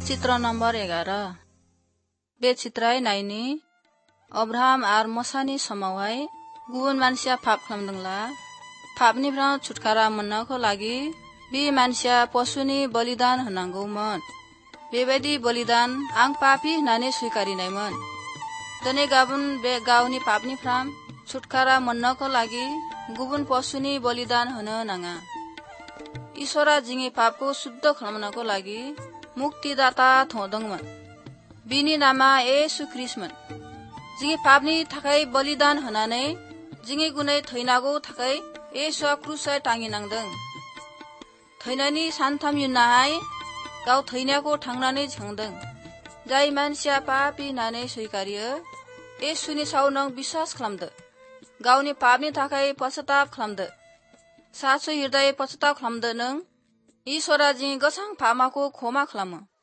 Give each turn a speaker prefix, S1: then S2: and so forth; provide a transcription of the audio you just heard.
S1: चित्र नम्बर 11 बे चित्राय नायनि अब्राहाम आर मोसानि समावहाय गुबुन मानसिया पाप खालामदोंला पापनिफ्राय छुटकारा मोननायखौ लागि बे मानसिया पशुनि बलिदान होनांगौमोन। बेबायदि बलिदान आं पापी होननानै स्वीकारिनायमोन। दिनै गाबोन बे गावनि पापनिफ्राय छुटकारा मोननायखौ लागि गुबुन पशुनि बलिदान होनो नाङा। इसोरा जोंनि पापखौ शुद्ध खालामनायखौ लागि मुक्तिदाता थदोंमोन। बिनि नामा येशु ख्रीष्टमोन। जोंनि पापनि थाखाय बलिदान होनानै जोंनि गुनै थैनांगौ थाखाय येशुआ क्रुसाव टाङिनांदों। थैनायनि सानथाम उनावहाय गाव थैनायखौ थांनानै दिखांदों। जाय मानसिया पापी होननानै स्वीकारियो येशुनि सायाव नों बिश्वास खालामदो। गावनि पापनि थाखाय पश्चाताप खालामदो। सासु हृदय पश्चाताप खालामदो नों इसोरा जोंनि गोसां पापखौ क्षमा खालामो।